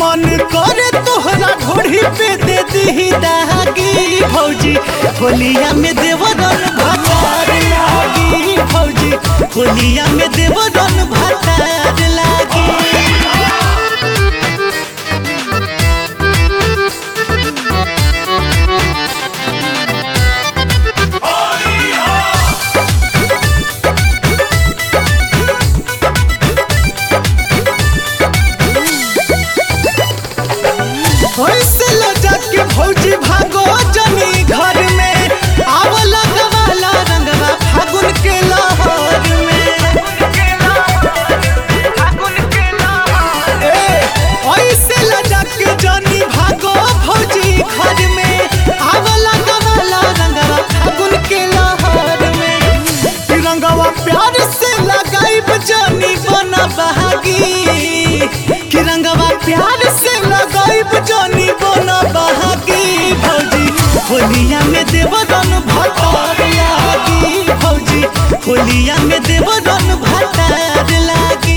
मन करे तोहरा घोड़ी पे दे दी दागी भौजी होलिया में देवरन भातार लागी भौजी होलिया में देवरन भातार लागी। भौजी भागो जनी घर में आव लगवाला रंगवा फागुन के लहर में ऐसे लजा के जनी भागो भौजी घर में आव लगवाला रंगवा फागुन के लहर में रंगवा प्यार से लगाइब जनी बना बहागी कि रंगवा प्यार से लगाइब जनी बना बहागी होलिया में देवरन भातार लागी भौजी होलिया में देवरन भातार लागी।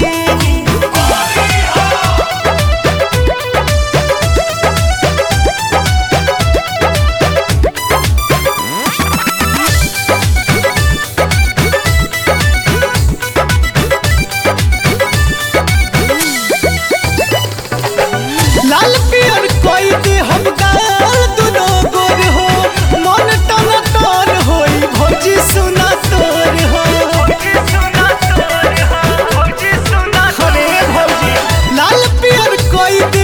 लाल पियर कोई दे हम गाल दुनो गोर हो मन टन टन होई भौजी सुना तोर हो अरे भौजी लाल पियर कोई दे